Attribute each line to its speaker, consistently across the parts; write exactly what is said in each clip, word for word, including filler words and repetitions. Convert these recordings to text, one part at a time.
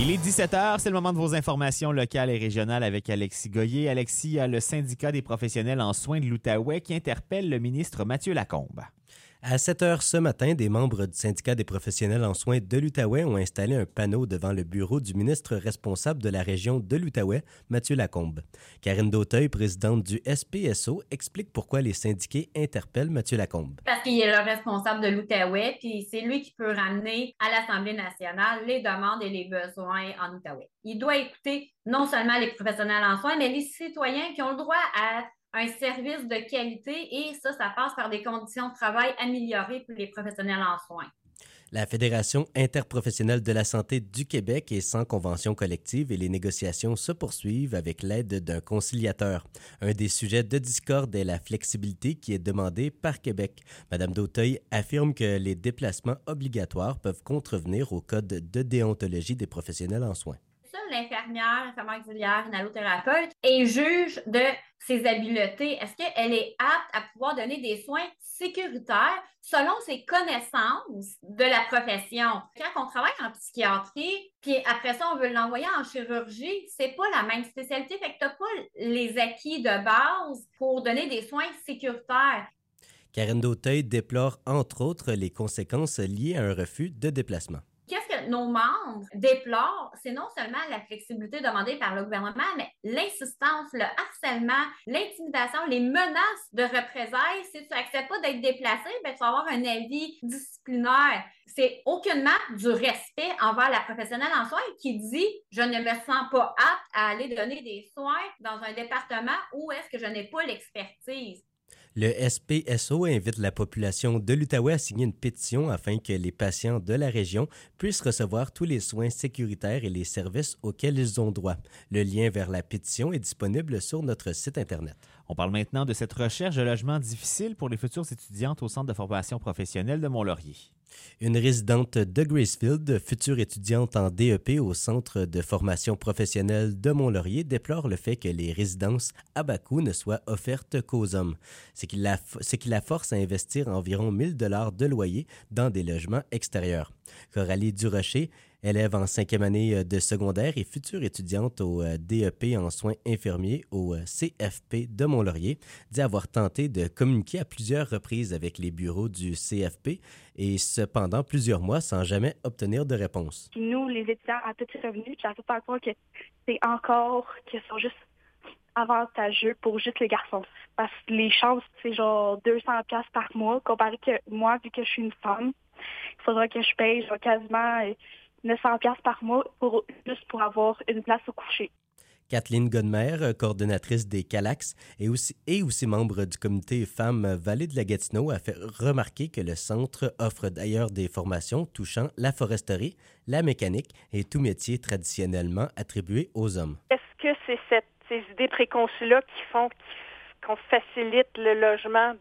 Speaker 1: Il est dix-sept heures, c'est le moment de vos informations locales et régionales avec Alexis Goyer. Alexis, il y a le syndicat des professionnels en soins de l'Outaouais qui interpelle le ministre Mathieu Lacombe.
Speaker 2: À sept heures ce matin, des membres du syndicat des professionnels en soins de l'Outaouais ont installé un panneau devant le bureau du ministre responsable de la région de l'Outaouais, Mathieu Lacombe. Karine Dauteuil, présidente du S P S O, explique pourquoi les syndiqués interpellent Mathieu Lacombe.
Speaker 3: Parce qu'il est le responsable de l'Outaouais, puis c'est lui qui peut ramener à l'Assemblée nationale les demandes et les besoins en Outaouais. Il doit écouter non seulement les professionnels en soins, mais les citoyens qui ont le droit à un service de qualité et ça, ça passe par des conditions de travail améliorées pour les professionnels en soins.
Speaker 2: La Fédération interprofessionnelle de la santé du Québec est sans convention collective et les négociations se poursuivent avec l'aide d'un conciliateur. Un des sujets de discorde est la flexibilité qui est demandée par Québec. Madame Dauteuil affirme que les déplacements obligatoires peuvent contrevenir au code de déontologie des professionnels en soins.
Speaker 3: Seule l'infirmière, l'infirmière auxiliaire, une allothérapeute est juge de ses habiletés. Est-ce qu'elle est apte à pouvoir donner des soins sécuritaires selon ses connaissances de la profession? Quand on travaille en psychiatrie, puis après ça, on veut l'envoyer en chirurgie, c'est pas la même spécialité, fait que t'as pas les acquis de base pour donner des soins sécuritaires.
Speaker 2: Karine Dauteuil déplore entre autres les conséquences liées à un refus de déplacement.
Speaker 3: Qu'est-ce que nos membres déplorent? C'est non seulement la flexibilité demandée par le gouvernement, mais l'insistance, le harcèlement, l'intimidation, les menaces de représailles. Si tu n'acceptes pas d'être déplacé, bien, tu vas avoir un avis disciplinaire. C'est aucunement du respect envers la professionnelle en soins qui dit « Je ne me sens pas apte à aller donner des soins dans un département où est-ce que je n'ai pas l'expertise. »
Speaker 2: Le S P S O invite la population de l'Outaouais à signer une pétition afin que les patients de la région puissent recevoir tous les soins sécuritaires et les services auxquels ils ont droit. Le lien vers la pétition est disponible sur notre site Internet.
Speaker 1: On parle maintenant de cette recherche de logement difficile pour les futures étudiantes au Centre de formation professionnelle de Mont-Laurier.
Speaker 2: Une résidente de Gracefield, future étudiante en D E P au Centre de formation professionnelle de Mont-Laurier, déplore le fait que les résidences à bas coût ne soient offertes qu'aux hommes. C'est qui la, c'est qui la force à investir environ mille dollars de loyer dans des logements extérieurs. Coralie Durocher, élève en cinquième année de secondaire et future étudiante au D E P en soins infirmiers au C F P de Mont-Laurier, dit avoir tenté de communiquer à plusieurs reprises avec les bureaux du C F P et cependant plusieurs mois sans jamais obtenir de réponse.
Speaker 4: Nous, les étudiants à petits revenus, j'arrive pas à croire que c'est encore que sont juste avantageux pour juste les garçons. Parce que les chances, c'est genre deux cents dollars par mois, comparé que moi, vu que je suis une femme, il faudra que je paye genre, quasiment neuf cents dollars par mois pour, juste pour avoir une place au coucher.
Speaker 2: Kathleen Godmer, coordonnatrice des Calax et aussi, et aussi membre du comité Femmes Vallée de la Gatineau, a fait remarquer que le centre offre d'ailleurs des formations touchant la foresterie, la mécanique et tout métier traditionnellement attribué aux hommes.
Speaker 5: Est-ce que c'est cette, ces idées préconçues-là qui font qu'on facilite le logement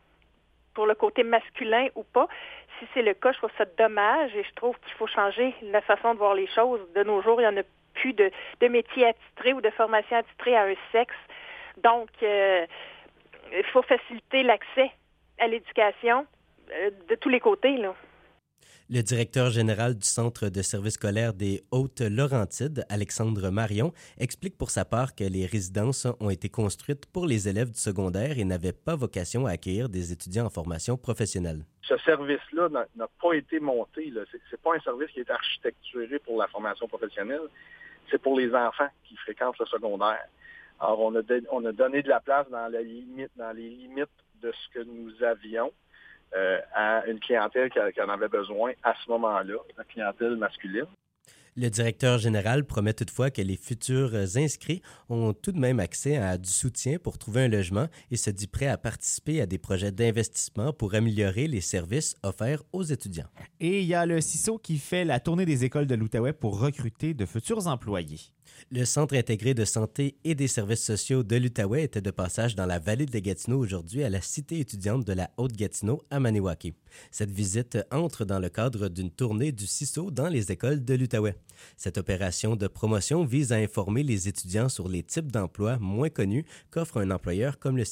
Speaker 5: pour le côté masculin ou pas? Si c'est le cas, je trouve ça dommage et je trouve qu'il faut changer la façon de voir les choses. De nos jours, il y en a plus de, de métiers attitrés ou de formations attitrées à un sexe. Donc, euh, il faut faciliter l'accès à l'éducation euh, de tous les côtés, là.
Speaker 2: Le directeur général du Centre de services scolaires des Hautes-Laurentides, Alexandre Marion, explique pour sa part que les résidences ont été construites pour les élèves du secondaire et n'avaient pas vocation à accueillir des étudiants en formation professionnelle. Ce
Speaker 6: service-là n'a, n'a pas été monté. Là. C'est, c'est pas un service qui est architecturé pour la formation professionnelle. C'est pour les enfants qui fréquentent le secondaire. Alors, on a, de, on a donné de la place dans, la limite, dans les limites de ce que nous avions. Euh, à une clientèle qui, qui en avait besoin à ce moment-là, la clientèle masculine.
Speaker 2: Le directeur général promet toutefois que les futurs inscrits ont tout de même accès à du soutien pour trouver un logement et se dit prêt à participer à des projets d'investissement pour améliorer les services offerts aux étudiants.
Speaker 1: Et il y a le C I S O qui fait la tournée des écoles de l'Outaouais pour recruter de futurs employés.
Speaker 2: Le Centre intégré de santé et des services sociaux de l'Outaouais était de passage dans la vallée de la Gatineau aujourd'hui à la cité étudiante de la Haute-Gatineau à Maniwaki. Cette visite entre dans le cadre d'une tournée du C I S O dans les écoles de l'Outaouais. Cette opération de promotion vise à informer les étudiants sur les types d'emplois moins connus qu'offre un employeur comme le C I S O.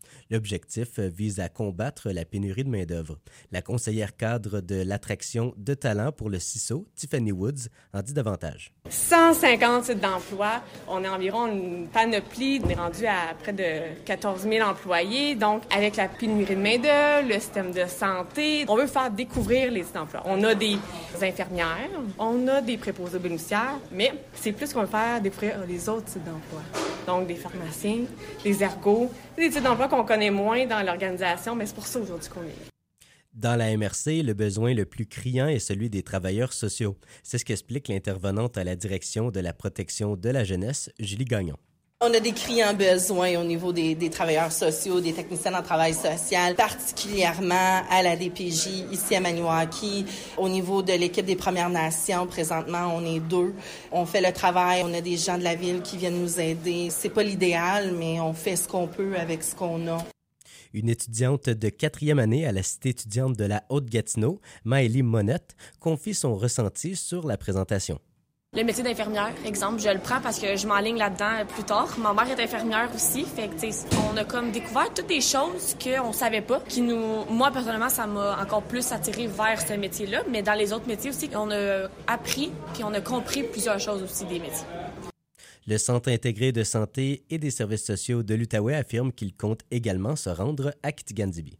Speaker 2: L'objectif vise à combattre la pénurie de main-d'œuvre. La conseillère cadre de l'attraction de talent pour le C I S O, Tiffany Woods, en dit davantage.
Speaker 7: cent cinquante sites d'emploi. On est environ une panoplie. On est rendu à près de quatorze mille employés. Donc, avec la pénurie de main-d'œuvre, le système de santé, on veut faire découvrir les sites d'emploi. On a des infirmières, on a des préposés aux bénéficiaires, mais c'est plus qu'on veut faire découvrir les autres sites d'emploi. Donc, des pharmaciens, des ergots, des sites d'emploi qu'on connaît moins dans l'organisation, mais c'est pour ça aujourd'hui qu'on est là.
Speaker 2: Dans la M R C, le besoin le plus criant est celui des travailleurs sociaux. C'est ce qu'explique l'intervenante à la direction de la protection de la jeunesse, Julie Gagnon.
Speaker 8: On a des criants besoins au niveau des, des travailleurs sociaux, des techniciens en travail social, particulièrement à la D P J, ici à Maniwaki. Au niveau de l'équipe des Premières Nations, présentement, on est deux. On fait le travail, on a des gens de la ville qui viennent nous aider. C'est pas l'idéal, mais on fait ce qu'on peut avec ce qu'on a.
Speaker 2: Une étudiante de quatrième année à la Cité étudiante de la Haute-Gatineau, Maëlie Monette, confie son ressenti sur la présentation.
Speaker 9: Le métier d'infirmière, exemple, je le prends parce que je m'enligne là-dedans plus tard. Ma mère est infirmière aussi, fait que, tu sais, on a comme découvert toutes des choses qu'on savait pas, qui nous, moi, personnellement, ça m'a encore plus attiré vers ce métier-là, mais dans les autres métiers aussi, on a appris puis on a compris plusieurs choses aussi des métiers.
Speaker 2: Le Centre intégré de santé et des services sociaux de l'Outaouais affirme qu'il compte également se rendre à Kitigan-Zibi.